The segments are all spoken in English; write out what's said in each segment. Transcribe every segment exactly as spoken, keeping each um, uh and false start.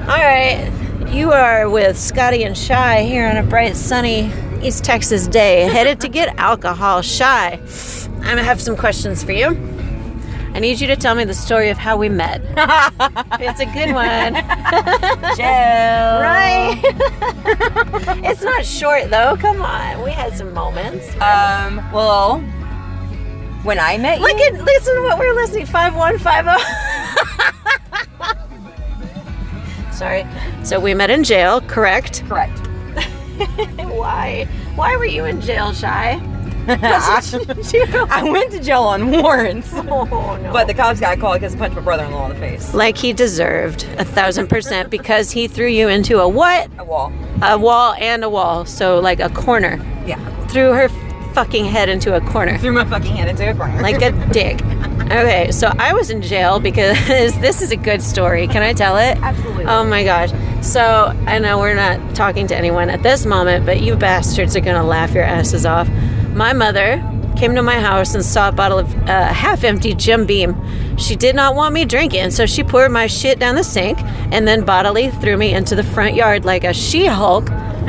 All right, you are with Scotty and Shy here on a bright, sunny East Texas day, headed to get alcohol. Shy, I'm gonna have some questions for you. I need you to tell me the story of how we met. It's a good one. Jill. Right? It's not short though. Come on, we had some moments. Um. Well, when I met you, Look at listen to what we're listening. Five one five zero. Sorry. So we met in jail, correct? correct. Why? Why were you in jail, Shy? I went to jail on warrants, Oh, no. but the cops got called because I punched my brother-in-law in the face. Like he deserved, a thousand percent, because he threw you into a what? A wall. A wall and a wall. So like a corner. Yeah. Threw her fucking head into a corner. Threw my fucking head into a corner. Like a dick. Okay, so I was in jail because this is a good story. Can I tell it? Absolutely. Oh my gosh. So I know we're not talking to anyone at this moment, but you bastards are going to laugh your asses off. My mother came to my house and saw a bottle of uh, half-empty Jim Beam. She did not want me drinking, so she poured my shit down the sink and then bodily threw me into the front yard like a She-Hulk.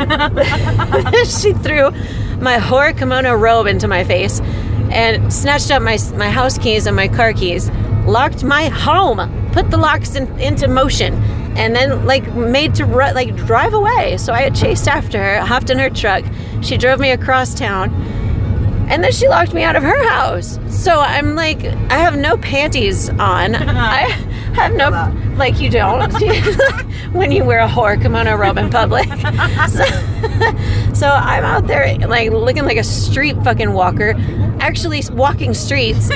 She threw my horror kimono robe into my face and snatched up my my house keys and my car keys, locked my home, put the locks in, into motion, and then like made to ru- like drive away. So I chased after her, hopped in her truck. She drove me across town, and then she locked me out of her house. So I'm like, I have no panties on. I have no, like you don't, when you wear a horror kimono robe in public. So, so I'm out there like looking like a street fucking walker, actually walking streets,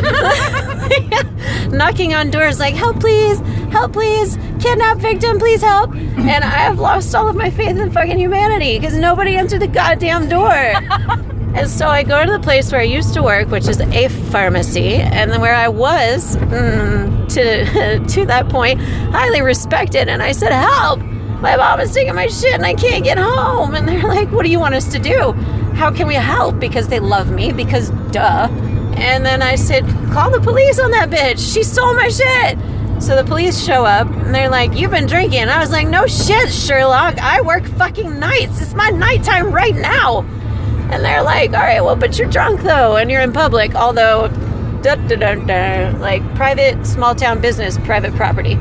knocking on doors like, help please, help please, kidnap victim, please help. And I have lost all of my faith in fucking humanity because nobody answered the goddamn door. And so I go to the place where I used to work, which is a pharmacy, and then where I was, mm, to to that point, highly respected. And I said, help! My mom is taking my shit and I can't get home. And they're like, what do you want us to do? How can we help? Because they love me, because duh. And then I said, call the police on that bitch. She stole my shit. So the police show up and they're like, you've been drinking. I was like, no shit, Sherlock. I work fucking nights. It's my nighttime right now. And they're like, all right, well, but you're drunk, though, and you're in public, although, da, da, da, da, like, private, small-town business, private property.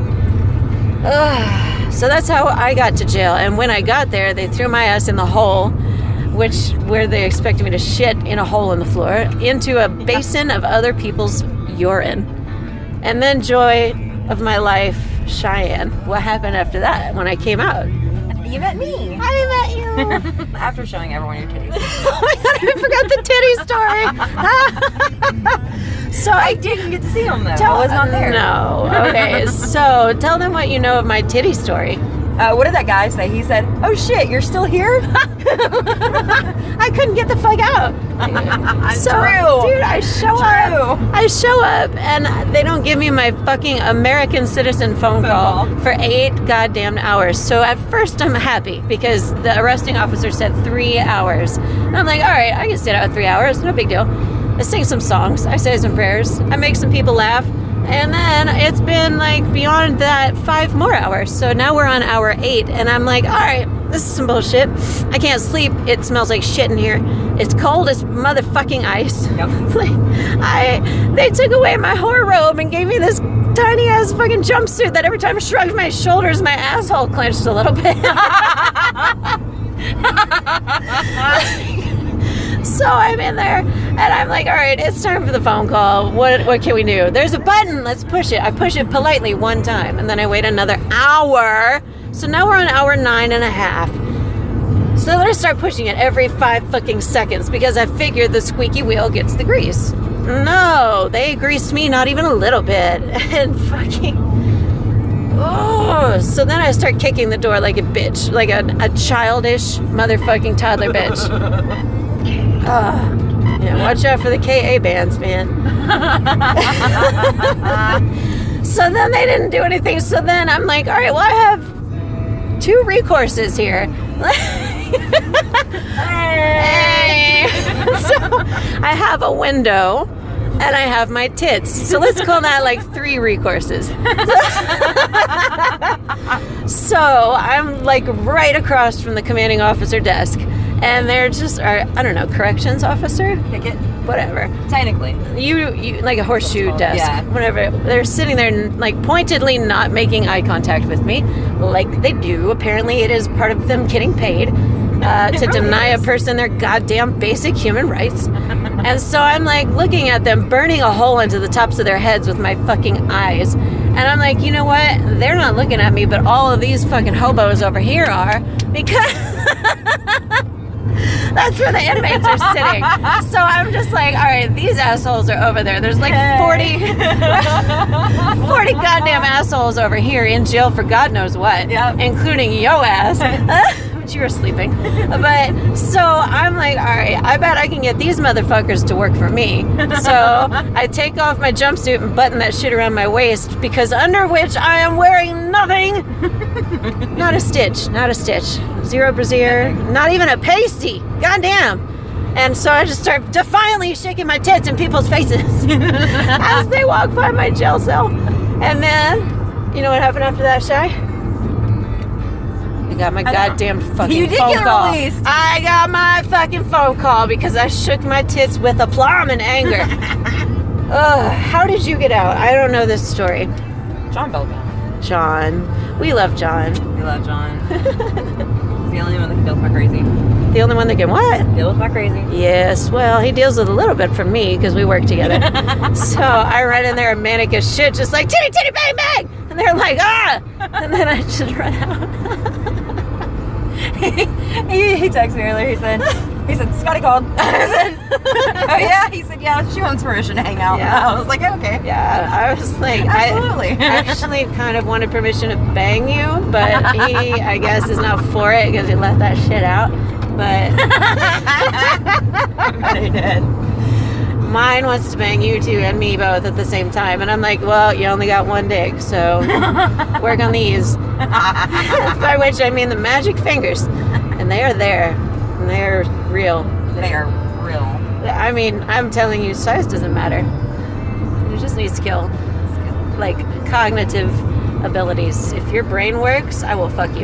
Ugh. So that's how I got to jail. And when I got there, they threw my ass in the hole, which, where they expected me to shit in a hole in the floor, into a basin of other people's urine. And then, joy of my life, Cheyenne. What happened after that, when I came out? You met me. I met you. After showing everyone your titties. Oh my god, I forgot the titty story. So I, I didn't get to see them though. tell, I was not there. No. Okay, so tell them what you know of my titty story. Uh, what did that guy say? He said, oh shit, you're still here? I couldn't get the fuck out. So, True. dude, I show True. up. I show up, and they don't give me my fucking American citizen phone, Phone call, call. for eight goddamn hours. So at first I'm happy because the arresting officer said three hours. And I'm like, all right, I can sit out three hours. No big deal. I sing some songs. I say some prayers. I make some people laugh. And then it's been like beyond that five more hours. So now we're on hour eight. And I'm like, all right, this is some bullshit. I can't sleep. It smells like shit in here. It's cold as motherfucking ice. Yep. Like, I, they took away my horror robe and gave me this tiny ass fucking jumpsuit that every time I shrugged my shoulders, my asshole clenched a little bit. So I'm in there, and I'm like, all right, it's time for the phone call. What what can we do? There's a button. Let's push it. I push it politely one time, and then I wait another hour. So now we're on hour nine and a half. So then I start pushing it every five fucking seconds because I figured the squeaky wheel gets the grease. No, they greased me not even a little bit. And fucking... Oh, so then I start kicking the door like a bitch, like a, a childish motherfucking toddler bitch. Uh, yeah, watch out for the K A bands, man. So then they didn't do anything. So then I'm like, all right, well, I have two recourses here. Hey. So I have a window and I have my tits. So let's call that like three recourses. So I'm like right across from the commanding officer desk, and they're just, or, I don't know, corrections officer? Ticket? Whatever. Technically. You, you like a horseshoe called? desk, Yeah. whatever. They're sitting there, like pointedly not making eye contact with me, like they do. Apparently, it is part of them getting paid uh, to really deny is. a person their goddamn basic human rights. And so I'm like looking at them, burning a hole into the tops of their heads with my fucking eyes. And I'm like, you know what? They're not looking at me, but all of these fucking hobos over here are, because that's where the inmates are sitting. So I'm just like, all right, these assholes are over there. There's like forty, forty goddamn assholes over here in jail for God knows what, Yep. including yo ass. But you were sleeping. But so I'm like, all right, I bet I can get these motherfuckers to work for me. So I take off my jumpsuit and button that shit around my waist, because under which I am wearing nothing. Not a stitch, not a stitch. Zero brassiere, not even a pasty. Goddamn. And so I just start defiantly shaking my tits in people's faces as they walk by my jail cell. And then, you know what happened after that, Shy? I got my goddamn fucking You did phone get call. released. I got my fucking phone call because I shook my tits with aplomb and anger. Ugh, how did you get out? I don't know this story. John Belgian. John. We love John. We love John. He's the only one that can deal with my crazy. The only one that can what? Deal with my crazy. Yes, well, he deals with a little bit from me because we work together. So I run in there manic as shit, just like, titty, titty, bang, bang! And they're like, ah! And then I just run out. he, he texted me earlier. He said, he said, Scotty called. I said, oh yeah? He said, yeah, she wants permission to hang out. Yeah. I was like, okay. Yeah, I was like, Absolutely. I actually kind of wanted permission to bang you, but he, I guess, is not for it because he left that shit out. But But he did. mine wants to bang you two and me both at the same time. And I'm like, well, you only got one dick, so work on these. By which I mean the magic fingers. And they are there. And they are real. They are real. I mean, I'm telling you, size doesn't matter. You just need skill. Like cognitive abilities. If your brain works, I will fuck you.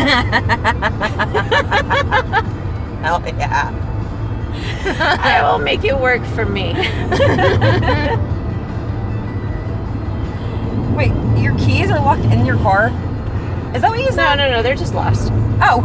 Hell yeah. I will make it work for me. Wait, your keys are locked in your car? Is that what you said? No, no, no, they're just lost. Oh.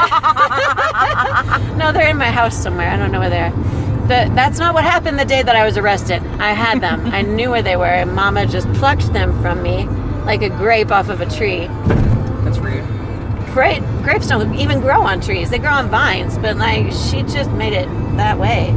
No, they're in my house somewhere. I don't know where they are. But that's not what happened the day that I was arrested. I had them. I knew where they were, and Mama just plucked them from me like a grape off of a tree. That's rude. Grape, grapes don't even grow on trees. They grow on vines, but like she just made it that way.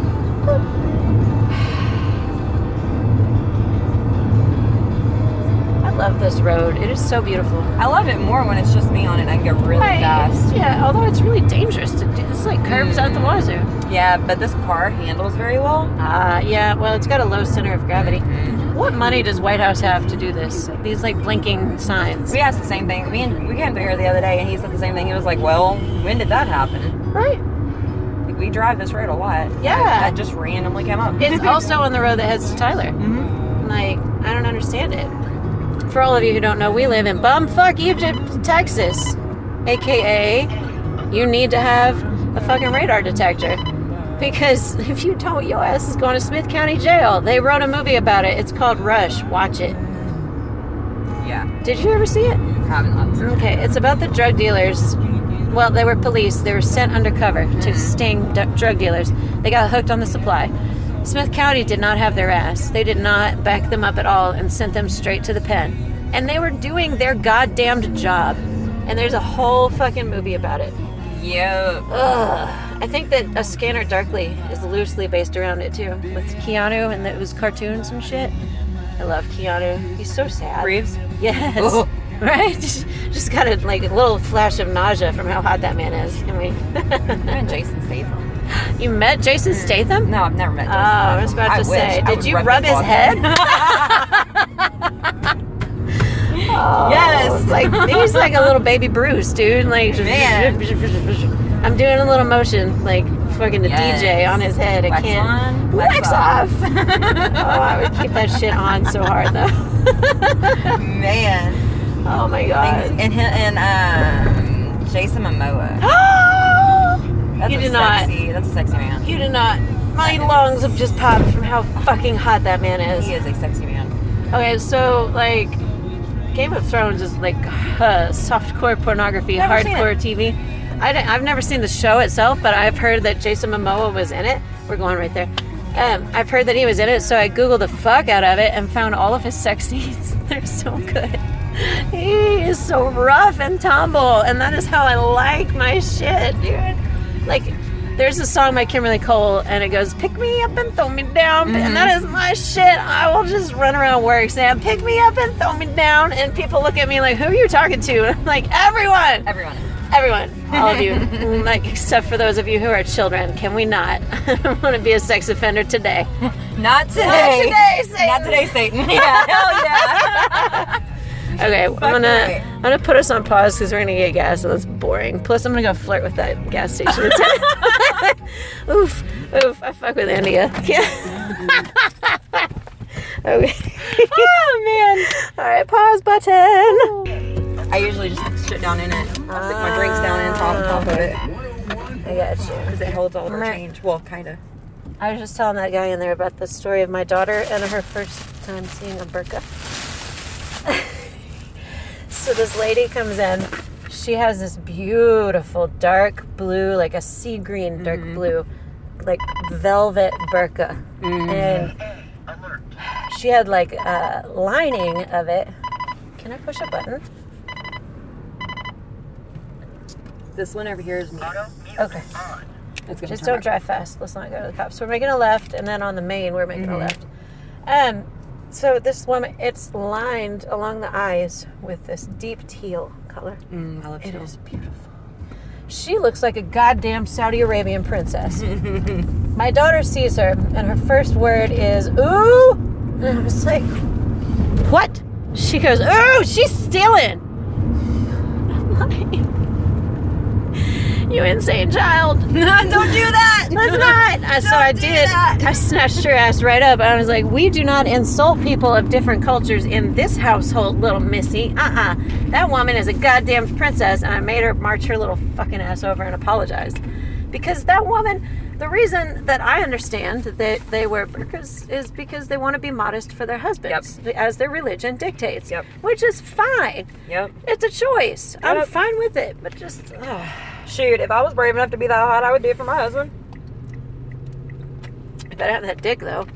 I love this road. It is so beautiful. I love it more when it's just me on it and I can go really Right. fast. Yeah, although it's really dangerous to do. It's like curves out the wazoo. Yeah, but this car handles very well. Uh, yeah, well, it's got a low center of gravity. What money does White House have to do this? These like blinking signs. We asked the same thing. Me and we came through here the other day and he said the same thing. He was like, well, when did that happen? Right. Like, we drive this road a lot. Yeah. That just randomly came up. It's also on the road that heads to Tyler. hmm Like, I don't understand it. For all of you who don't know, we live in bumfuck Egypt, Texas. A K A, you need to have a fucking radar detector. Because if you don't, your ass is going to Smith County Jail. They wrote a movie about it. It's called Rush. Watch it. Yeah. Did you ever see it? Haven't not. Okay, it's about the drug dealers. Well, they were police. They were sent undercover to sting d- drug dealers. They got hooked on the supply. Smith County did not have their ass. They did not back them up at all and sent them straight to the pen. And they were doing their goddamned job. And there's a whole fucking movie about it. Yeah. Ugh. I think that A Scanner Darkly is loosely based around it too, with Keanu and it was cartoons and shit. I love Keanu. He's so sad. Reeves? Yes. Oh. Right? Just, just got a like a little flash of nausea from how hot that man is. I mean, And Jason Statham. you met Jason Statham? No, I've never met Oh, Jason I was Statham. about to I say, wish. I did would you rub rub his bald head? Oh, Yes. like he's like a little baby Bruce, dude. Like, Man. I'm doing a little motion, like fucking the Yes. D J on his head. I Wax can't. on, wax, wax off. off. Oh, I would keep that shit on so hard though. Man. Oh my god. And and, and um, Jason Momoa. That's You a did not. sexy, That's a sexy man. You did not. My lungs have just popped from how fucking hot that man is. He is a sexy man. Okay, so like, Game of Thrones is like uh, softcore pornography, Never seen hardcore it. T V. I don't- I've never seen the show itself, but I've heard that Jason Momoa was in it. We're going right there. Um, I've heard that he was in it, so I googled the fuck out of it and found all of his sex scenes. They're so good. He is so rough and tumble, and that is how I like my shit, dude. Like, there's a song by Kimberly Cole, and it goes, "Pick me up and throw me down," and that is my shit. I will just run around work saying, "Pick me up and throw me down," and people look at me like, "Who are you talking to?" And I'm like, "Everyone, Everyone. everyone, all of you, like except for those of you who are children. Can we not? I don't want to be a sex offender today. Not today. Not today, Satan. Not today, Satan. Yeah, hell yeah. Okay, I'm Fucking gonna right. I'm gonna put us on pause because we're gonna get gas and that's boring. Plus, I'm gonna go flirt with that gas station attendant. oof, oof. I fuck with India. Yeah. Okay. Oh man. All right, pause button. I usually just stick shit down in it. Stick my drinks down in top, top of it. I got you. Because it holds all of our change. Well, kind of. I was just telling that guy in there about the story of my daughter and her first time seeing a burqa. So this lady comes in. She has this beautiful dark blue, like a sea green dark Mm-hmm. blue, like velvet burqa. Mm-hmm. And she had like a lining of it. Can I push a button? This one over here is me. Okay. It's gonna Just turn don't drive fast. Let's not go to the cops. So we're making a left, and then on the main, we're making Mm-hmm. a left. Um, so this woman, it's lined along the eyes with this deep teal color. Mm, I love It teal. is beautiful. She looks like a goddamn Saudi Arabian princess. My daughter sees her, and her first word is, "Ooh!" And I was like, "What?" She goes, "Ooh, she's stealing!" I'm like, "You insane child." Don't do that. That's not. Uh, so I do did. that. I snatched her ass right up, and I was like, "We do not insult people of different cultures in this household, little missy. Uh-uh. That woman is a goddamn princess," and I made her march her little fucking ass over and apologize. Because that woman, the reason that I understand that they wear burqas is because they want to be modest for their husbands, as their religion dictates. Yep. Which is fine. Yep. It's a choice. I'm Yep. fine with it, but just... ugh. Shoot, if I was brave enough to be that hot, I would do it for my husband. I better have that dick, though.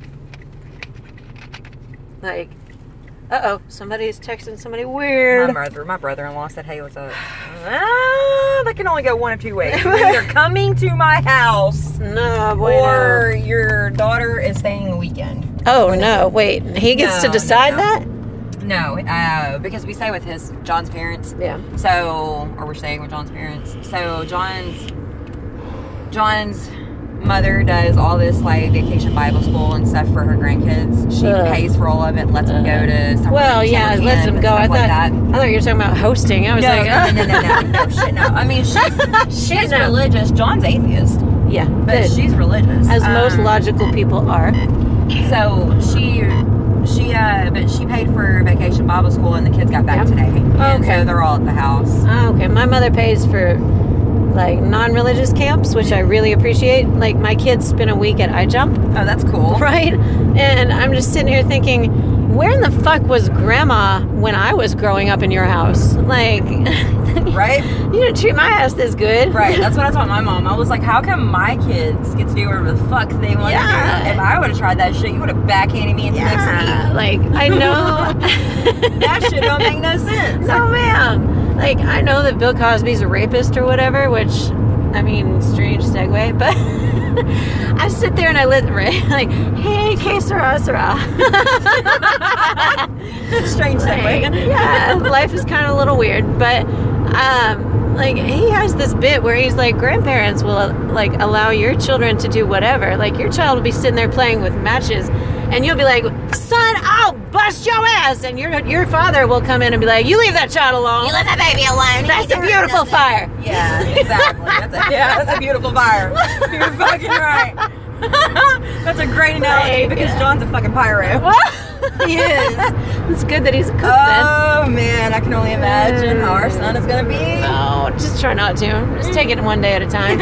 Like, uh-oh, somebody's texting somebody weird. My brother, my brother-in-law said, "Hey, what's up?" Ah, that can only go one of two ways. You're either coming to my house, No, boy, or your daughter is staying the weekend. Oh, no, wait. He gets No, to no, decide no. that? No, uh, because we stay with his John's parents. Yeah. So, or we're staying with John's parents. So John's John's mother does all this like vacation Bible school and stuff for her grandkids. She Ugh. pays for all of it, lets them go to summer. Well, yeah, summer lets camp them and go. I stuff thought, like that. I thought you were talking about hosting. I was No, like, no, no, no, no, no, no, shit, no. I mean, she's she's No. religious. John's atheist, yeah, but good. she's religious, As most Um, logical people are. So she, she, uh, but she paid for vacation Bible school, and the kids got back Yep. today, and Okay. so they're all at the house. Oh, okay, my mother pays for like non-religious camps, which I really appreciate. Like my kids spend a week at iJump, Oh, that's cool. right? And I'm just sitting here thinking, where in the fuck was grandma when I was growing up in your house? Like, Right? you didn't treat my ass this good. Right. That's what I told my mom. I was like, how come my kids get to do whatever the fuck they want Yeah. to do? If I would have tried that shit, you would have backhanded me into Yeah, next like I know. week. That shit don't make no sense. No, ma'am. Like, I know that Bill Cosby's a rapist or whatever, which, I mean, strange segue, but I sit there and I lit, right? Like, hey, que sera, sera. Strange segue. Like, yeah, life is kind of a little weird, but, um, like, he has this bit where he's like, grandparents will, like, allow your children to do whatever. Like, your child will be sitting there playing with matches, and you'll be like, son, I'll bust your ass. And your your father will come in and be like, you leave that child alone. You let that baby alone. That's a beautiful fire. Yeah, exactly. That's a, yeah, that's a beautiful fire. You're fucking right. That's a great analogy Like, because yeah. John's a fucking pyro. He is. It's good that he's a cook Oh man, I can only imagine how our son is gonna be. then. No, just try not to. Just take it one day at a time.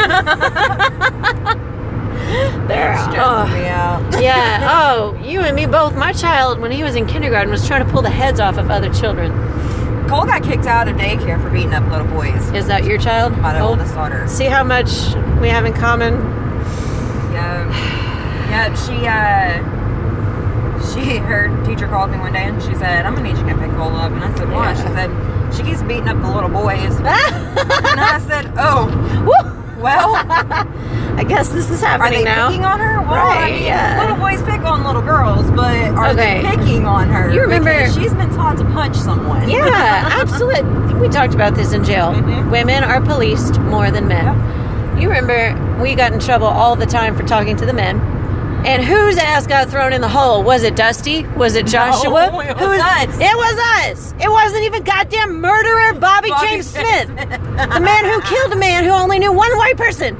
There. Stresses Oh. me out. Yeah. Oh, you and me both. My child, when he was in kindergarten, was trying to pull the heads off of other children. Cole got kicked out of daycare for beating up little boys. Is that your child? My Cole? oldest daughter. See how much we have in common? Yeah. Yeah, she, uh, she, her teacher called me one day and she said, I'm gonna need you to pick Cole up. And I said, why? Yeah. She said, she keeps beating up the little boys. And I said, oh, Woo! well, I guess this is are happening they now. picking on her? Well, Right, I mean, yeah. little boys pick on little girls, but are Okay. they picking on her? You remember- Because she's been taught to punch someone. Yeah, absolutely. We talked about this in jail. Mhm. Women are policed more than men. You remember we got in trouble all the time for talking to the men. And whose ass got thrown in the hole? Was it Dusty? Was it Joshua? No, it was Who us. It was us. It wasn't even goddamn murderer Bobby, Bobby James James Smith. The man who killed a man who only knew one white person.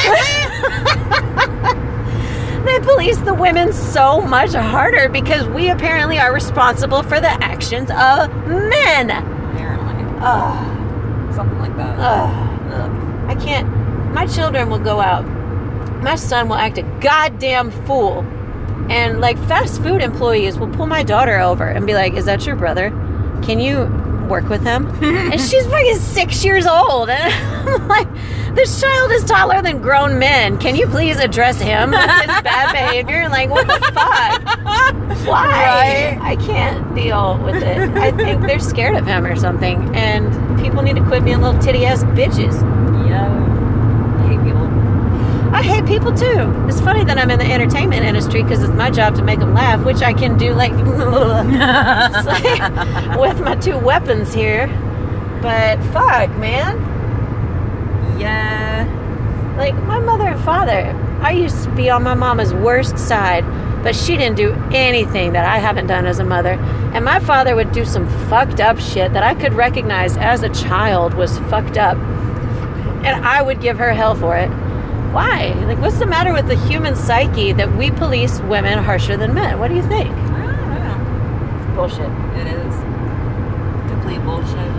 They police the women so much harder because we apparently are responsible for the actions of men. Apparently. Ugh. Something like that. Ugh. Ugh. I can't. My children will go out. My son will act a goddamn fool. And like fast food employees will pull my daughter over and be like, is that your brother? Can you work with him? And she's fucking six years old. And I'm like, this child is taller than grown men. Can you please address him with his bad behavior? Like, what the fuck? Why? Right. I can't deal with it. I think they're scared of him or something. And people need to quit being little titty ass bitches. Yeah. I hate people. I hate people too. It's funny that I'm in the entertainment industry because it's my job to make them laugh, which I can do like, just like with my two weapons here. But fuck, man. Yeah. Like my mother and father, I used to be on my mama's worst side, but she didn't do anything that I haven't done as a mother. And my father would do some fucked up shit that I could recognize as a child was fucked up. And I would give her hell for it. Why? Like, what's the matter with the human psyche that we police women harsher than men? What do you think? I don't know. Bullshit. It is. Complete bullshit.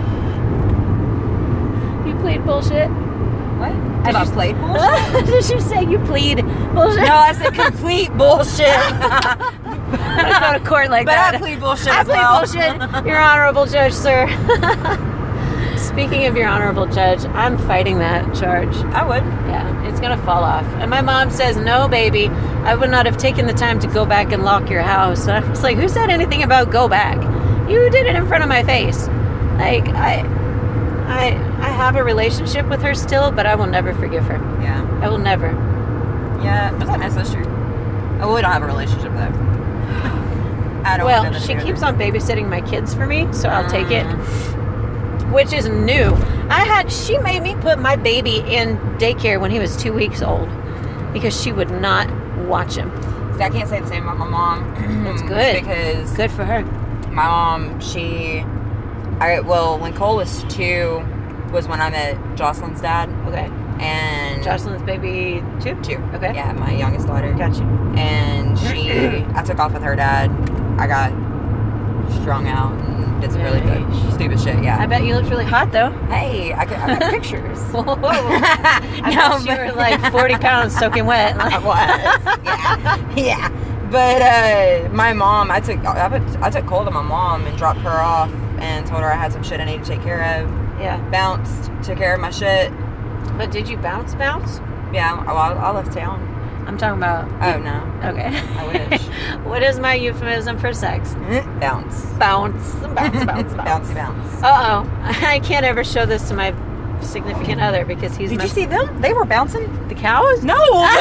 You plead bullshit? What? Have I you- played bullshit? Did you say you plead bullshit? No, I said complete bullshit. I go to court like but that. I plead bullshit I as plead well. bullshit. Your honorable judge, sir. Speaking of your honorable judge, I'm fighting that charge. I would. Yeah, it's gonna fall off. And my mom says, no, baby, I would not have taken the time to go back and lock your house. And I was like, who said anything about go back? You did it in front of my face. Like, I, I, I have a relationship with her still, but I will never forgive her. Yeah. I will never. Yeah. That's not necessary. Oh, we don't have a relationship though. I don't. Well, want to she do it. keeps on babysitting my kids for me, so I'll take it. Mm. Which is new. I had she made me put my baby in daycare when he was two weeks old because she would not watch him. See, I can't say the same about my mom. That's good. Because Good for her. my mom, she, I well, when Cole was two, was when I met Jocelyn's dad, Okay. and Jocelyn's baby too? two. Okay. Yeah, my youngest daughter. Got you. And she, I took off with her dad. I got strung out and did some really good, Nice. stupid shit. Yeah. I bet you looked really hot though. Hey, I, could, I got pictures. Whoa. I No, bet you but- were like forty pounds soaking wet. I was. Yeah. Yeah. But uh, my mom, I took I, put, I took Cole to my mom and dropped her off and told her I had some shit I needed to take care of. Yeah. Bounced, took care of my shit. But did you bounce bounce? Yeah, well, I, I left town. I'm talking about Oh, no. okay. I wish. What is my euphemism for sex? Bounce. Bounce. Bounce, bounce, bounce. Bouncy bounce. Uh oh. I can't ever show this to my significant other because he's Did my, you see them? They were bouncing. the cows? No!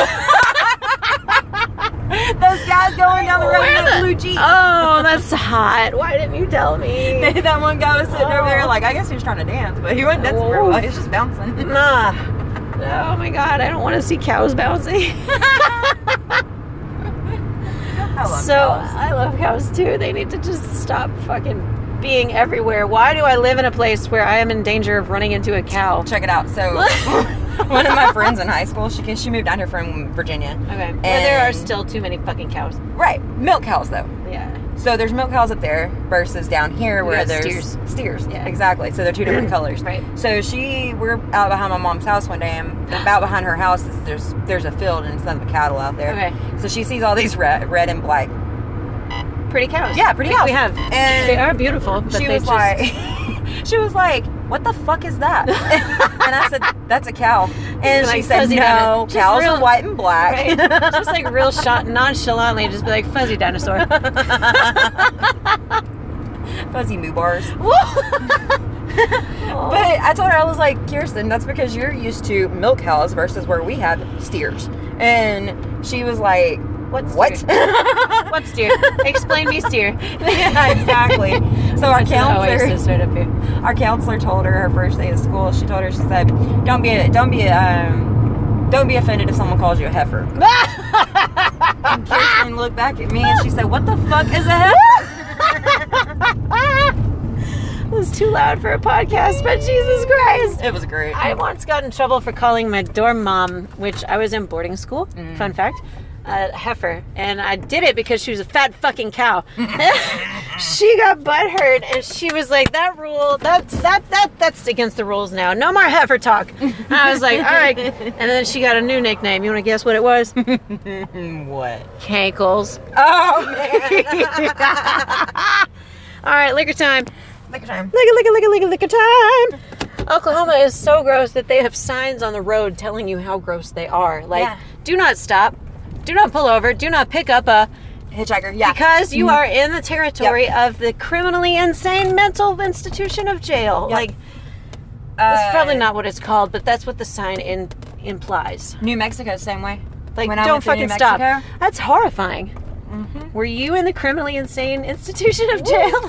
Those guys going down the road in a blue Jeep. Oh, that's hot. Why didn't you tell me? That one guy was sitting over there Oh. like, I guess he was trying to dance, but he wasn't dancing very well. He was just bouncing. Nah. Oh my god, I don't want to see cows bouncing. I love so cows. I love cows too. They need to just stop fucking being everywhere. Why do I live in a place where I am in danger of running into a cow? Check it out. So, one of my friends in high school, she she moved down here from Virginia. Okay. Where there are still too many fucking cows. Right. Milk cows, though. Yeah. So there's milk cows up there versus down here where Yeah, there's steers. Steers. Yeah. Exactly. So they're two different colors. Right. So she, we're out behind my mom's house one day, and about behind her house is there's there's a field and it's nothing but cattle out there. Okay. So she sees all these red, red and black. Pretty cows. Yeah, pretty Like cows. We have. And they are beautiful, but she they was just... like, she was like, "What the fuck is that?" And I said, "That's a cow." And Like she said, fuzzy "No, dino- just cows real- are white and black." Right? Just like real shot nonchalantly, just be like fuzzy dinosaur. Fuzzy moo bars. But I told her, I was like, Kirsten, that's because you're used to milk cows versus where we have steers. And she was like, What's what? steer? What's steer? Explain me steer. Yeah, exactly. So our That's an counselor, oasis right up here. our counselor told her her first day of school. She told her, she said, "Don't be, don't be, um, don't be offended if someone calls you a heifer." And Kirsten looked back at me and she said, "What the fuck is a heifer?" It was too loud for a podcast, but Jesus Christ. It was great. I once got in trouble for calling my dorm mom, which I was in boarding school, Mm. fun fact, a heifer. And I did it because she was a fat fucking cow. She got butthurt and she was like, that rule, that's that that that's against the rules now. No more heifer talk. And I was like, all right. And then she got a new nickname. You want to guess what it was? What? Cankles. Oh, man. All right, liquor time. Liquor time. Liquor, liquor, liquor, liquor, liquor time. Oklahoma is so gross that they have signs on the road telling you how gross they are. Like, Yeah. do not stop. Do not pull over. Do not pick up a... Hitchhiker, yeah. Because you are in the territory of the criminally insane mental institution of jail. Yep. Like, Uh, that's probably not what it's called, but that's what the sign in, implies. New Mexico, same way. Like, When I don't went to New fucking stop. Mexico- That's horrifying. Mm-hmm. Were you in the criminally insane institution of jail?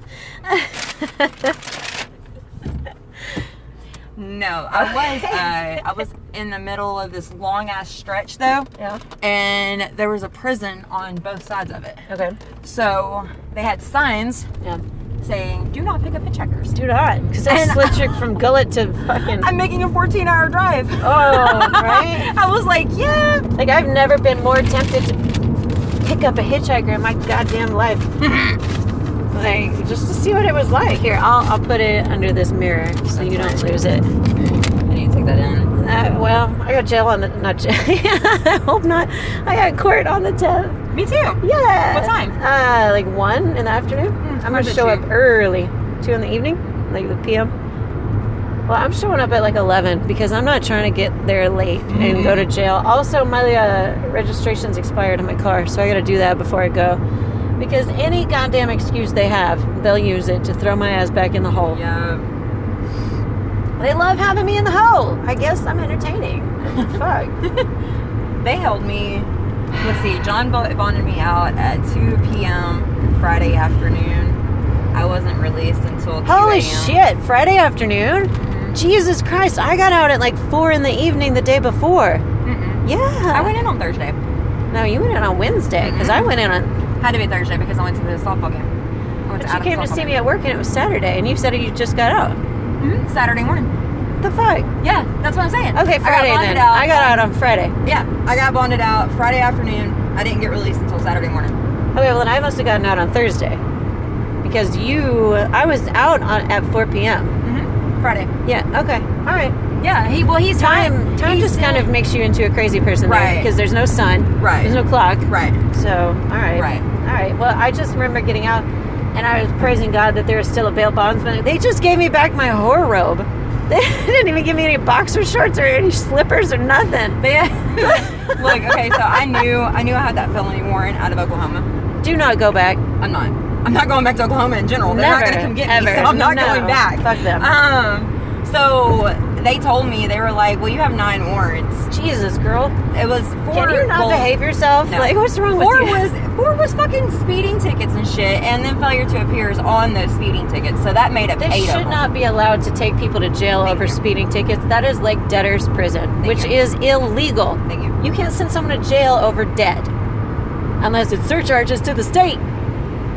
No, I was. Uh, I was in the middle of this long ass stretch though, Yeah. and there was a prison on both sides of it. Okay. So they had signs Yeah. saying, "Do not pick up hitchhikers." Do not. Because I And- slit trick from gullet to fucking... I'm making a fourteen hour drive. Oh, right? I was like, yeah. Like, I've never been more tempted to pick up a hitchhiker in my goddamn life. Like, just to see what it was like. Here, I'll I'll put it under this mirror so you don't lose it. I need to take that in. Uh, well, I got jail on the... Not jail. I hope not. I got court on the tenth. Me too. Yeah. What time? Uh, like one in the afternoon. I'm where's gonna it show two? up early. Two in the evening, like the P M. Well, I'm showing up at like eleven because I'm not trying to get there late and go to jail. Also, my uh, registration's expired in my car, so I got to do that before I go. Because any goddamn excuse they have, they'll use it to throw my ass back in the hole. Yeah. They love having me in the hole. I guess I'm entertaining. Fuck. They held me. Let's see. John bo- bonded me out at two p.m. Friday afternoon. I wasn't released until two Holy a.m. shit! Friday afternoon. Jesus Christ! I got out at like four in the evening the day before. Mm-mm. Yeah. I went in on Thursday. No, you went in on Wednesday because I went in on. Had to be Thursday because I went to the softball game. I went But to you came to Adam's see softball me at work and it was Saturday, and you said you just got out. game. Mhm. Saturday morning. What the fuck? Yeah, that's what I'm saying. Okay, Friday I got then. bonded out. I got out on Friday. Yeah, I got bonded out Friday afternoon. I didn't get released until Saturday morning. Okay, well then I must have gotten out on Thursday because you. I was out on at four p.m. Mm-hmm. Friday. Yeah. Okay. All right. Yeah. He well he's Time. Time he's just kind still- of makes you into a crazy person, Right. Because there's no sun. Right. There's no clock. right. So, all right. Right. All right. Well, I just remember getting out and I was praising God that there was still a bail bondsman. They just gave me back my whore robe. They didn't even give me any boxer shorts or any slippers or nothing. They look okay. So I knew I knew I had that felony warrant out of Oklahoma. Do not go back. I'm not. I'm not going back to Oklahoma in general. They're Never, not going to come get ever. me, so I'm not No. going back. Fuck them. Um. So they told me they were like, "Well, you have nine warrants." Jesus, girl. It was four. Can you not well, behave yourself? No. Like, what's wrong four with you? was four was fucking speeding tickets and shit, and then failure to appear is on those speeding tickets. So that made up They eight of should them. not be allowed to take people to jail Thank over you. speeding tickets. That is like debtor's prison, which you. is illegal. Thank you. You can't send someone to jail over debt unless it's surcharges to the state.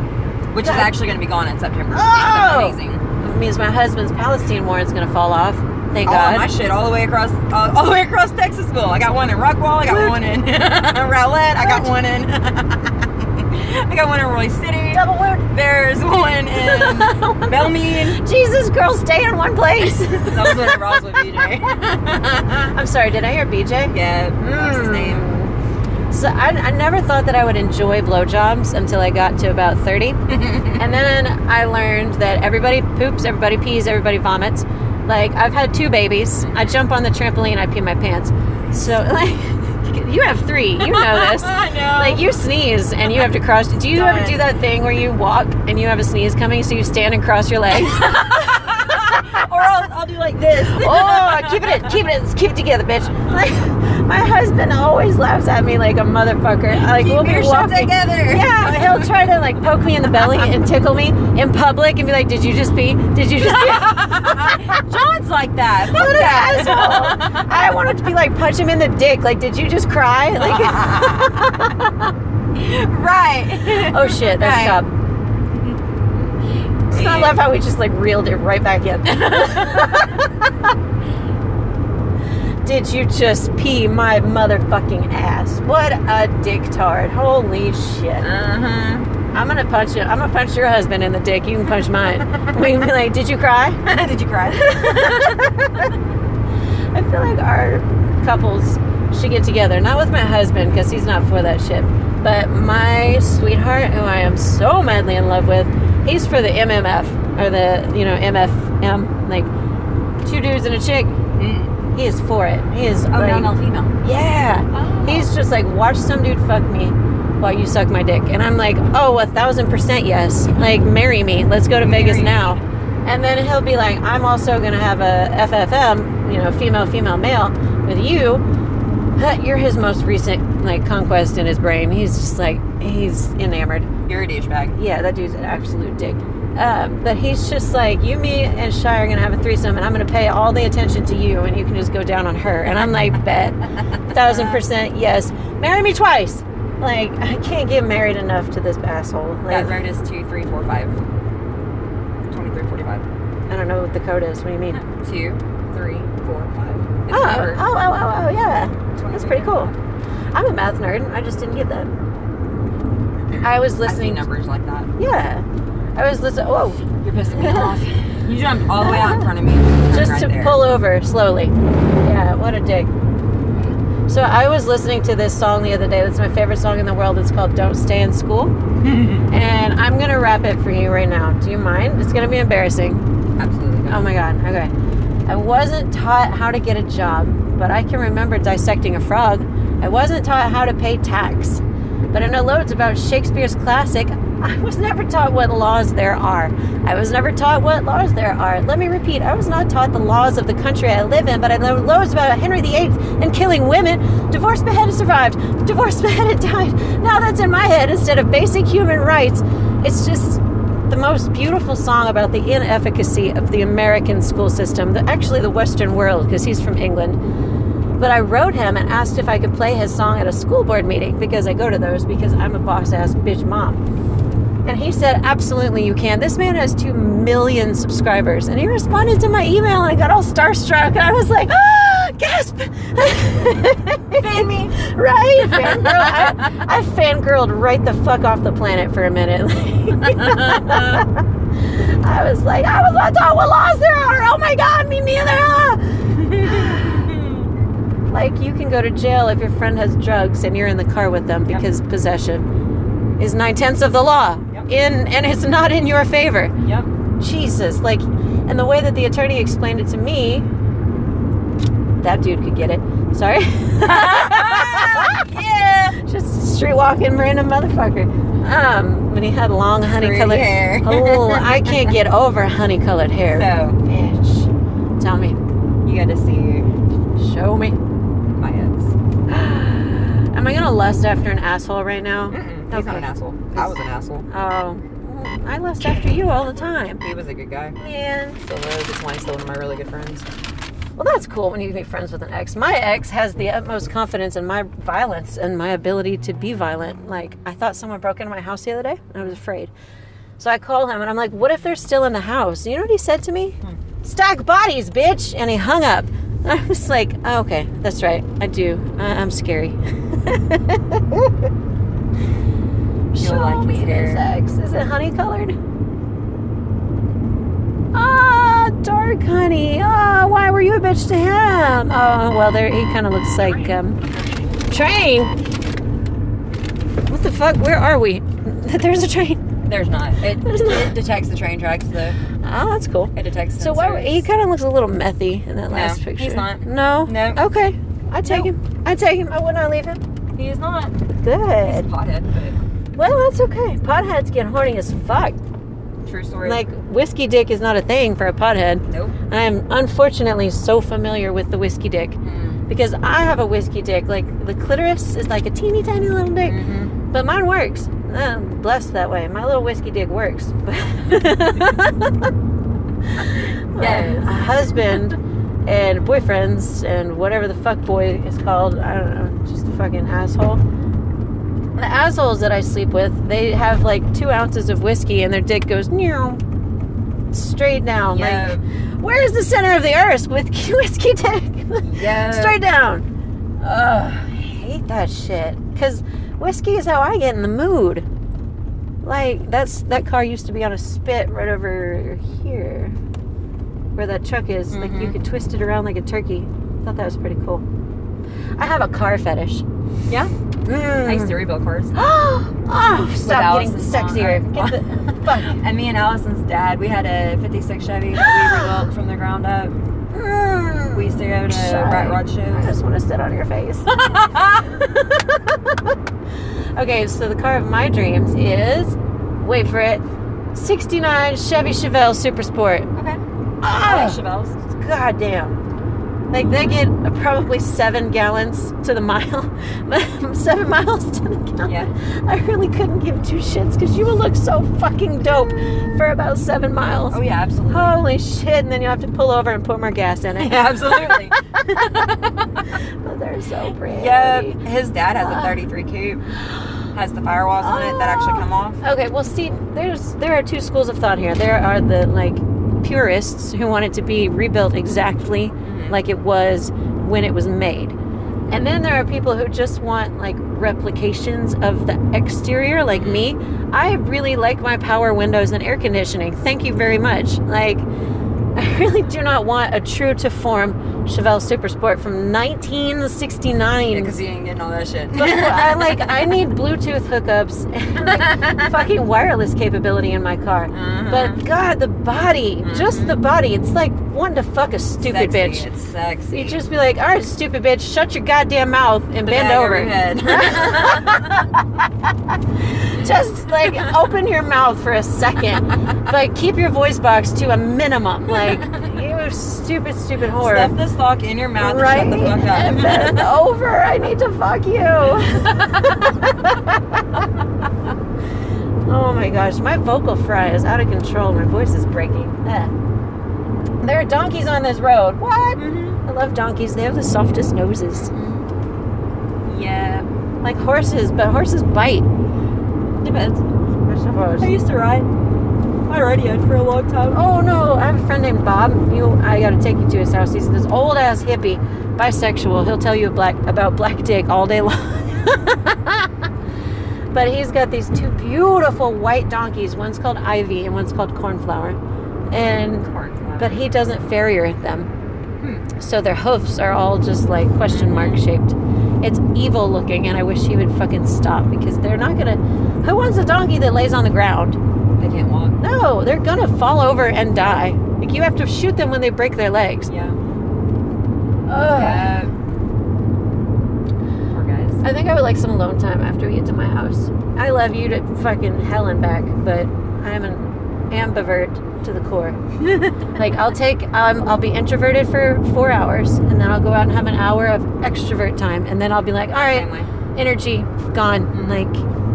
Which God. is actually going to be gone in September. Oh! So amazing. It means my husband's Palestine warrant's gonna fall off. Thank All God. of my shit all the way across, uh, all the way across Texasville. I got one in Rockwall. I got Woot. one in Rowlett. I got Woot. one in. I got one in Roy City. Double woot. There's one in Belmead. Jesus, girl, stay in one place. That was when I was with B J. I'm sorry, did I hear B J? Yeah, that's his name. So I, I never thought that I would enjoy blowjobs until I got to about thirty. And then I learned that everybody poops, everybody pees, everybody vomits. Like, I've had two babies. I jump on the trampoline, I pee my pants. So, like, you have three. You know this. I know. Like, you sneeze and you have to cross. Do you Done. ever do that thing where you walk and you have a sneeze coming, so you stand and cross your legs? Or I'll, I'll do like this. Oh, keep it, keep it, keep it together, bitch. Like, my husband always laughs at me like a motherfucker. Like, Keep we'll be your shit walking together. Yeah, he'll try to like poke me in the belly and tickle me in public and be like, "Did you just pee? Did you just pee?" John's like that. Fuck What an that. asshole! I wanted to be like, punch him in the dick. Like, did you just cry? Like, Right. oh shit, that's Right. a cop. I love how we just like reeled it right back in. Did you just pee my motherfucking ass? What a dicktard. Holy shit. Uh-huh. I'm gonna punch you. I'm gonna punch your husband in the dick. You can punch mine. We can be like, did you cry? Did you cry? I feel like our couples should get together. Not with my husband, because he's not for that shit. But my sweetheart, who I am so madly in love with, he's for the M M F. Or the, you know, M F M. Like, two dudes and a chick. Mm. He is for it. He is Oh, like, no, no, female. yeah. Oh. He's just like, watch some dude fuck me while you suck my dick. And I'm like, oh, a thousand percent yes. Like, marry me. Let's go to Marry Vegas me. now. And then he'll be like, I'm also going to have a F F M, you know, female, female, male with you. You're his most recent, like, conquest in his brain. He's just like, he's enamored. You're a douchebag. Yeah, that dude's an absolute dick. Um, but he's just like, you, me, and Shy are going to have a threesome, and I'm going to pay all the attention to you, and you can just go down on her. And I'm like, bet. Thousand percent yes. Marry me twice. Like, I can't get married enough to this asshole. That Like, road is two, three, four, five. twenty-three, forty-five. I don't know what the code is. What do you mean? Two, three, four, five. It's Oh, a number. oh, oh, oh, oh, yeah. twenty-three, That's pretty cool. forty-five. I'm a math nerd. I just didn't get that. I was I see listening. numbers like that. Yeah. I was listening. Whoa. You're pissing me off. You jumped all the way out in front of me. Just right to there. pull over slowly. Yeah, what a dick. So I was listening to this song the other day. That's my favorite song in the world. It's called Don't Stay in School. And I'm going to rap it for you right now. Do you mind? It's going to be embarrassing. Absolutely. not. Oh my God. Okay. I wasn't taught how to get a job, but I can remember dissecting a frog. I wasn't taught how to pay tax, but I know loads about Shakespeare's classic. I was never taught what laws there are. I was never taught what laws there are. Let me repeat, I was not taught the laws of the country I live in, but I know loads about Henry the Eighth and killing women. Divorced, beheaded, survived. Divorced, beheaded, died. Now that's in my head instead of basic human rights. It's just the most beautiful song about the inefficacy of the American school system, the, actually the Western world, because he's from England. But I wrote him and asked if I could play his song at a school board meeting, because I go to those because I'm a boss-ass bitch mom. And he said, absolutely you can. This man has two million subscribers. And he responded to my email, and I got all starstruck. And I was like, ah, gasp. Fan me. Right? Fangirl. I, I fangirled right the fuck off the planet for a minute. I was like, I was not taught what laws there are. Oh my God, me neither. Ah. Like, you can go to jail if your friend has drugs and you're in the car with them because yep. possession is nine-tenths of the law. Yep. in and it's not in your favor. Yep. Jesus. Like, and the way that the attorney explained it to me, that dude could get it. Sorry. Yeah. Just street walking random motherfucker. Um, when he had long honey colored Pretty hair. Oh, I can't get over honey colored hair. So, bitch. Tell me. you got to see Show me. my ex. Am I gonna lust after an asshole right now? Mm-mm. He's Okay. not an asshole. I was an asshole. Oh, well, I lust after you all the time. He was a good guy. Man. Still is. It's why he's still one of my really good friends. Well, that's cool when you can be friends with an ex. My ex has the utmost confidence in my violence and my ability to be violent. Like, I thought someone broke into my house the other day, and I was afraid. So I call him and I'm like, what if they're still in the house? You know what he said to me? Hmm. Stack bodies, bitch. And he hung up. I was like, oh, okay, that's right. I do. I- I'm scary. Show like me his this hair. X. Is it honey colored? Ah, dark honey. Ah, why were you a bitch to him? Oh, well, there he kind of looks like um, train. What the fuck? Where are we? There's a train. There's not. It, There's not. it detects the train tracks, though. Oh, that's cool. It detects So why sensors. he kind of looks a little methy in that No, last picture. he's not. No. No. Okay, I take No. him. I take him. I would not leave him. He is not. He's a Good. pothead, Well, that's okay. Potheads get horny as fuck. but true story. Like whiskey dick is not a thing for a pothead. nope. I am unfortunately so familiar with the whiskey dick Mm. because I have a whiskey dick. Like the clitoris is like a teeny tiny little dick, Mm-hmm. but mine works. I'm blessed that way. My little whiskey dick works. Yes. My husband and boyfriends and whatever the fuck boy is called, I don't know, just a fucking asshole. The assholes that I sleep with, they have like two ounces of whiskey and their dick goes meow, straight down. Yeah. Like, where is the center of the earth with whiskey dick? Yeah. Straight down. Ugh, I hate that shit. Because whiskey is how I get in the mood. Like, that's that car used to be on a spit right over here. Where that truck is. Like, you Mhm. could twist it around like a turkey. I thought that was pretty cool. I have a car fetish. Yeah. Mm. I used to rebuild cars. oh, stop getting Allison's mom. sexier. Get the fuck. And me and Allison's dad, we had a fifty-six Chevy that we rebuilt from the ground up. Mm. We used to go to Shy. rat rod I shows. just want to sit on your face. Okay, so the car of my dreams is, wait for it, sixty-nine Chevy Chevelle Super Sport. Okay. I Ah, like Chevelle's. God damn. Like, they get probably seven gallons to the mile. Seven miles to the gallon. Yeah. I really couldn't give two shits because you will look so fucking dope for about seven miles. Oh yeah, absolutely. Holy shit, and then you have to pull over and put more gas in it. Yeah, absolutely. Oh, they're so pretty. Yeah, his dad has a thirty-three coupe. Has the firewalls on it that actually come off. Okay, well, see, there's there are two schools of thought here. There are the like purists who want it to be rebuilt exactly Mhm. like it was when it was made, and then there are people who just want like replications of the exterior, like me. I really like my power windows and air conditioning. Thank you very much. Like, I really do not want a true to form Chevelle Super Sport from nineteen sixty-nine. Because he ain't getting all that shit. But I like I need Bluetooth hookups and like, fucking wireless capability in my car. Uh-huh. But God, the body, just the body, it's like wanting to fuck a stupid Sexy. bitch. It's sexy. You just be like, all right, stupid bitch, shut your goddamn mouth and The bend bag over. your head. Just like open your mouth for a second, but keep your voice box to a minimum. Like, you stupid, stupid whore. Stuff this sock in your mouth Right? and shut the fuck And up. bend over. I need to fuck you. Oh my gosh, my vocal fry is out of control. My voice is breaking. Eh. There are donkeys on this road. What? Mhm. I love donkeys. They have the softest noses. Yeah. Like horses, but horses bite. Depends. I suppose. I used to ride. I radioed for a long time. Oh no, I have a friend named Bob. You, I gotta take you to his house. He's this old ass hippie, bisexual. He'll tell you black, about black dick all day long. But he's got these two beautiful white donkeys. One's called Ivy and one's called Cornflower. And Cornflower. but he doesn't farrier them, Hmm. so their hoofs are all just like question mark shaped. It's evil looking, and I wish he would fucking stop because they're not gonna. Who wants a donkey that lays on the ground? They can't walk. No, they're gonna fall over and die. Like, you have to shoot them when they break their legs. Yeah. Ugh. Uh, poor guys. I think I would like some alone time after we get to my house. I love you to fucking hell and back, but I'm an ambivert to the core. Like, I'll take, um, I'll be introverted for four hours, and then I'll go out and have an hour of extrovert time, and then I'll be like, all right, Same way. energy gone. Mhm. Like,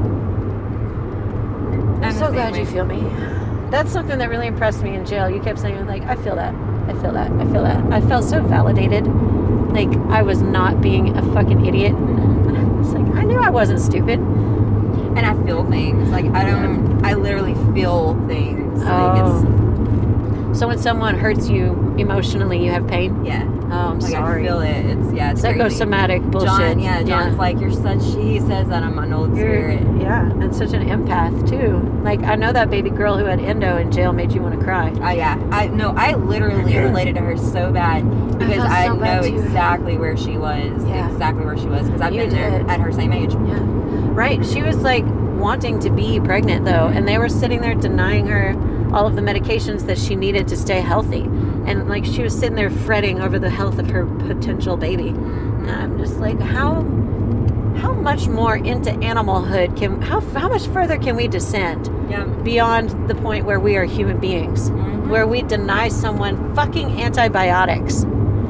I'm I'm the so same glad way. you feel me. That's something that really impressed me in jail. You kept saying, like, I feel that. I feel that. I feel that. I felt so validated. Like, I was not being a fucking idiot. It's like, I knew I wasn't stupid. And I feel things. Like, I don't, I literally feel things. Oh. Like it's, So when someone hurts you emotionally, you have pain? yeah. Oh, I'm Like sorry. I feel it. It's yeah. It's crazy. Psychosomatic bullshit. John, yeah, John's like, you're such. He says that I'm an old You're, spirit. yeah, and such an empath too. Like I know that baby girl who had endo in jail made you want to cry. Oh yeah, I no, I literally related to her so bad because felt I, so know bad, too. exactly where she was. Yeah. Exactly where she was because I've You been there did. at her same age. Yeah, right. She was like wanting to be pregnant though, and they were sitting there denying her all of the medications that she needed to stay healthy, and like she was sitting there fretting over the health of her potential baby. And I'm just like, how how much more into animalhood can how how much further can we descend Yeah. beyond the point where we are human beings, Mhm. where we deny someone fucking antibiotics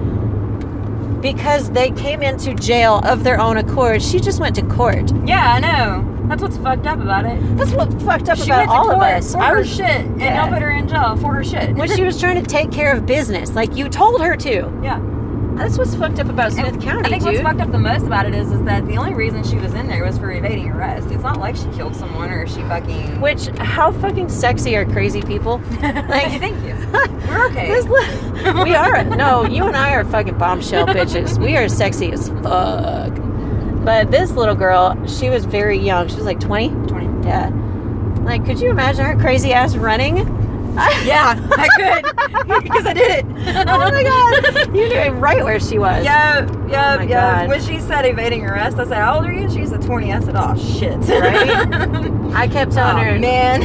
because they came into jail of their own accord? She just went to court. Yeah, I know. That's what's fucked up about it. That's what fucked up She about went to all of court us. for I her was shit, and Yeah. y'all put her in jail for her shit. when she was trying to take care of business, like you told her to. yeah. That's what's fucked up about Smith And County, I think dude. what's fucked up the most about it is, is that the only reason she was in there was for evading arrest. It's not like she killed someone or she fucking. Which, how fucking sexy are crazy people? Like, Thank you. We're okay. this li- we are. No, you and I are fucking bombshell bitches. We are sexy as fuck. But this little girl, she was very young. She was like twenty. twenty. Yeah. Like, could you imagine her crazy ass running? Yeah, I could. Because I did it. Oh my god. You knew right where she was. Yeah, yeah, Oh my yeah. God. When she said evading arrest, I said, how old are you? She said twenty. I said, oh, shit. Right? I kept telling Oh, her,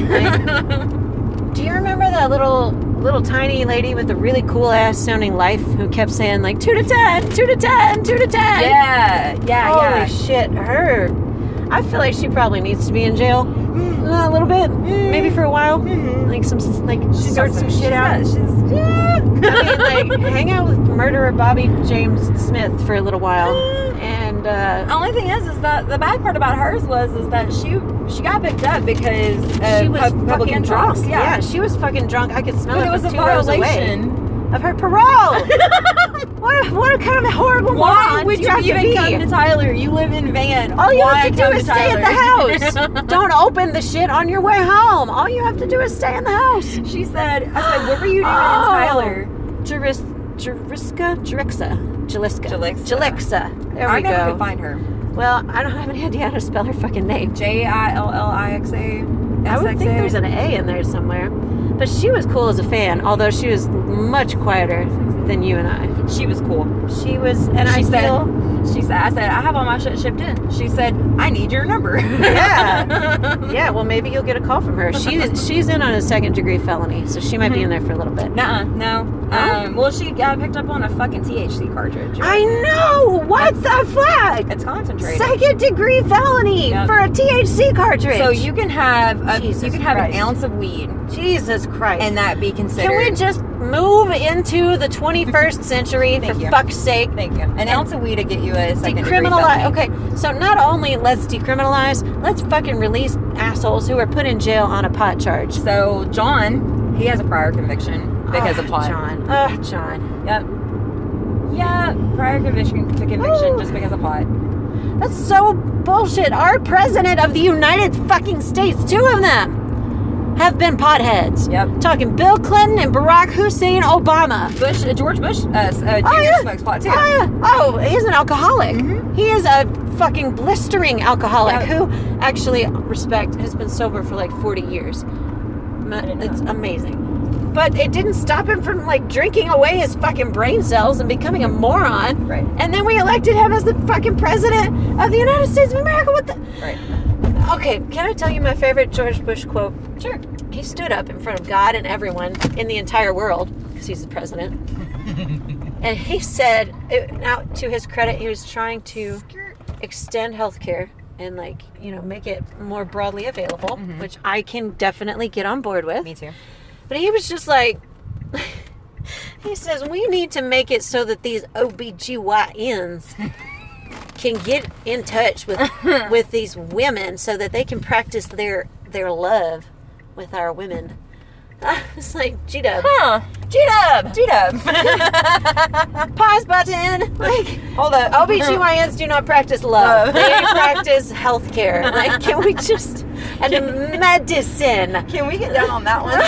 man. do you remember that little little tiny lady with the really cool ass sounding life who kept saying like two to ten, two to ten, two to ten? yeah, yeah, Holy yeah. shit, her. I feel like she probably needs to be in jail. Uh, a little bit, maybe for a while. Like some, like She's sort got some she's shit got- out. She's, Yeah. I mean, like hang out with murderer Bobby James Smith for a little while, and uh, the only thing is, is that the bad part about hers was, is that she she got picked up because of she was pub- public fucking intox. drunk. Yeah. Yeah, she was fucking drunk. I could smell But it it was from a two rows away. violation. Of her parole. what, a, what a kind of a horrible Why moron would do you, have to even be? come to Tyler? You live in Van. All you Why have to do come is stay at Tyler? the house. Don't open the shit on your way home. All you have to do is stay in the house. She said, I said, what were you doing Oh. in Tyler? Juris, Juriska? Jurixa. Jaliska. Jalixa. Jalixa. There we I never go. could find her. Well, I don't have any idea how to spell her fucking name. J I L L I X A. I would think there's an A in there somewhere. But she was cool as a fan, although she was much quieter than you and I. She was cool. She was, and She I said, feel... she said, I said, I have all my shit shipped in. She said, I need your number. Yeah. Yeah, well, maybe you'll get a call from her. She's she's in on a second degree felony, so she might be in there for a little bit. Nuh-uh, no. Um, well, she got picked up on a fucking T H C cartridge. I know! What the fuck? It's concentrated. Second degree felony Yep. for a T H C cartridge. So you can have a, Jesus you can have Christ. an ounce of weed Jesus Christ. and that be considered. Can we just move into the twenty-first century, for Thank you. fuck's sake? Thank you. An ounce of weed to get you a second degree Decriminalize. felony. Okay, so not only let's decriminalize, let's fucking release assholes who are put in jail on a pot charge. So John, he has a prior conviction because oh, of pot. John. Oh, John. Yep. Yeah, prior conviction to conviction Ooh. just because of pot. That's so bullshit. Our president of the United fucking States, two of them, have been potheads. Yep. Talking Bill Clinton and Barack Hussein Obama. Bush, uh, George Bush, uh, uh, Junior Oh, yeah. smokes pot too. Oh, yeah. Oh, he's an alcoholic. Mhm. He is a fucking blistering alcoholic Yep. who, actually, respect, has been sober for like forty years. Ma- didn't know. It's amazing. But it didn't stop him from like drinking away his fucking brain cells and becoming a moron. Right. And then we elected him as the fucking president of the United States of America. What the? Right. Okay, can I tell you my favorite George Bush quote? Sure. He stood up in front of God and everyone in the entire world, because he's the president. And he said, it, now to his credit, he was trying to extend healthcare and like, you know, make it more broadly available, Mhm. which I can definitely get on board with. Me too. But he was just like, he says, we need to make it so that these O B G Y Ns can get in touch with with these women so that they can practice their their love with our women. It's like, G-Dub. Huh. G-Dub! G-Dub. Pause button! Like, Hold up. O B G Y Ns do not practice love. Love. They practice healthcare. Like, can we just and medicine. Can we get down on that one?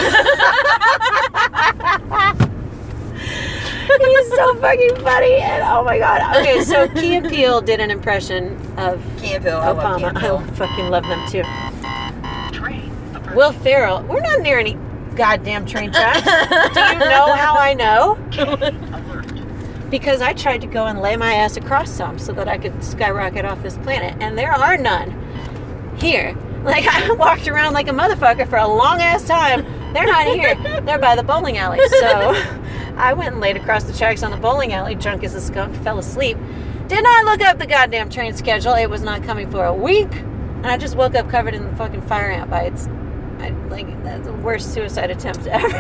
He's so fucking funny, and oh my god. Okay, so Key and Peele did an impression of Key and Peele. I love Key Obama. and Peele. I fucking love them too. Will Ferrell. We're not near any goddamn train tracks. Do you know how I know? Because I tried to go and lay my ass across some so that I could skyrocket off this planet, and there are none here. Like, I walked around like a motherfucker for a long ass time. They're not here. They're by the bowling alley. So I went and laid across the tracks on the bowling alley, drunk as a skunk, fell asleep. Did not look up the goddamn train schedule. It was not coming for a week. And I just woke up covered in fucking fire ant bites. I, like, that's the worst suicide attempt ever.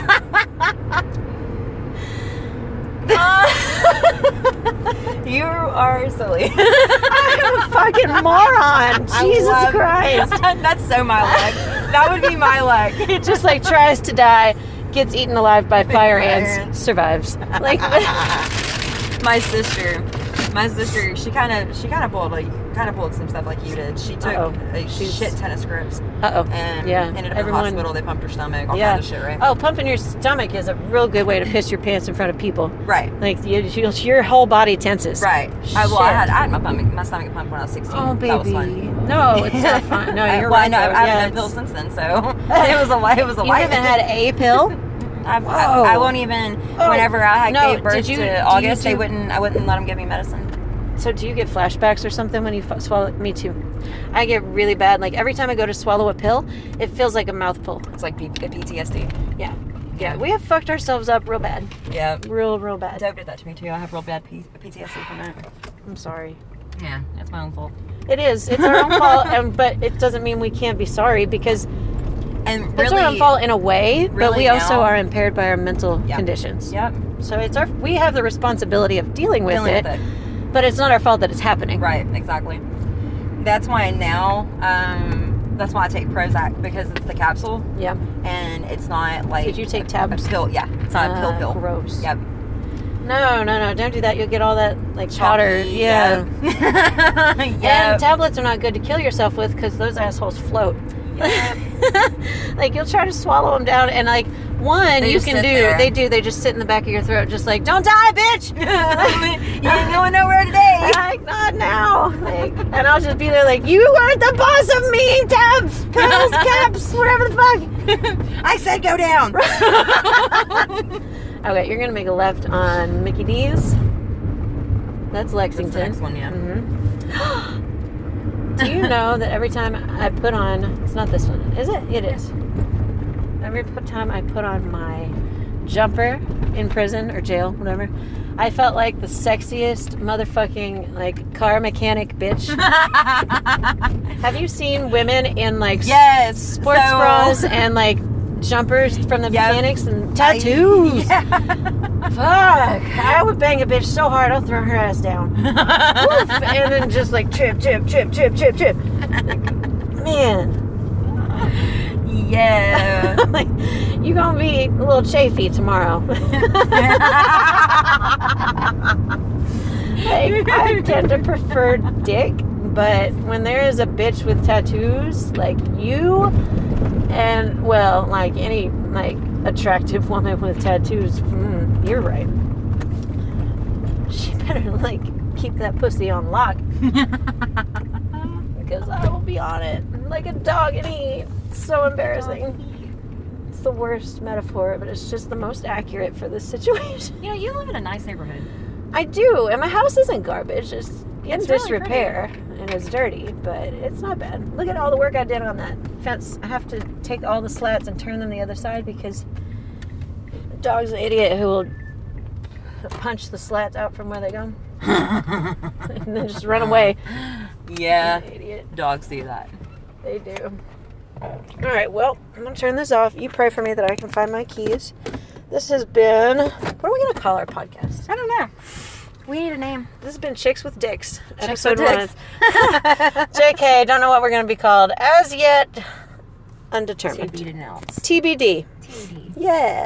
You are silly. I'm a fucking moron. Jesus love- Christ. That's so my luck. That would be my luck. Just like tries to die, gets eaten alive by fire Fire ants, ants. survives. Like, My sister, my sister, she kind of, she kind of pulled like, kind of pulled some stuff like you did. She took Uh-oh. a She's- shit ton of scripts uh-oh. and Yeah. ended up Everyone- in the hospital. They pumped her stomach, all Yeah. kinds of shit, right? Oh, pumping your stomach is a real good way to piss your pants in front of people. Right. Like, you, you, your whole body tenses. Right. I, well, I Shit. had, I had my stomach, my stomach pumped when I was sixteen. Oh, baby. That was fun. No, it's not fun. No, I- you're well, right. I know. though. I haven't Yeah, done pills it's- since then, so it was a light. It was a You light. haven't had a pill? I've, I, Whoa. I won't even. Oh. Whenever I had No, gave birth did you- do to you August, they do- wouldn't. I wouldn't let them give me medicine. So do you get flashbacks or something when you f- swallow? Me too. I get really bad. Like, every time I go to swallow a pill, it feels like a mouthful. It's like P- a P T S D. Yeah. Yeah, we have fucked ourselves up real bad. Yeah. Real, real bad. Dope did that to me too. I have real bad P- P T S D from that. I'm sorry. Yeah, it's my own fault. It is. It's our own fault, and, but it doesn't mean we can't be sorry because And it's really, our own fault in a way, but really we also now- are impaired by our mental Yep. conditions. Yep. So it's our we have the responsibility of dealing with, Dealing it, with it. but it's not our fault that it's happening. Right. Exactly. That's why now. Um, that's why I take Prozac because it's the capsule Yeah. and it's not like. Did you take a tabs? pill? Yeah. It's not a pill. Uh, Pill. gross. Yep. No, no, no! Don't do that. You'll get all that like powder. Chalky, Yeah. Yeah. yeah. And tablets are not good to kill yourself with because those assholes float. Like, you'll try to swallow them down, and like one They you just can sit do. there. They do. They just sit in the back of your throat, just like, don't die, bitch. You ain't going nowhere today. Like, not now. Like, and I'll just be there like, you aren't the boss of me. Tabs, pills, caps, whatever the fuck. I said go down. Okay, you're gonna make a left on Mickey D's. That's Lexington. That's the next one, yeah. hmm Do you know that every time I put on, it's not this one, is it? It is. Every p- time I put on my jumper in prison or jail, whatever, I felt like the sexiest motherfucking like car mechanic bitch. Have you seen women in like Yes. sports so- bras and like jumpers from the Yep. mechanics and tattoos? Yeah. Fuck! I would bang a bitch so hard I'll throw her ass down. Woof! And then just like trip, trip, trip, trip, trip, trip. Like, man, Yeah. like, you gonna be a little chafy tomorrow. Like, I tend to prefer dick, but when there is a bitch with tattoos like you, and well, like any like attractive woman with tattoos, mm, you're right. She better like keep that pussy on lock because I will be on it like a dog and eat. It's so embarrassing. It's the worst metaphor, but it's just the most accurate for this situation. You know, you live in a nice neighborhood. I do, and my house isn't garbage. It's in It's really disrepair and it's dirty, but it's not bad. Look at all the work I did on that fence. I have to take all the slats and turn them the other side because the dog's an idiot who will punch the slats out from where they go and then just run away. Yeah. Idiot. Dogs do that. They do. All right, well, I'm going to turn this off. You pray for me that I can find my keys. This has been, what are we going to call our podcast? I don't know. We need a name. This has been Chicks with Dicks, Chicks episode with one. Dicks. J K, don't know what we're going to be called as yet. To Undetermined. be announced. T B D. T B D. Yeah.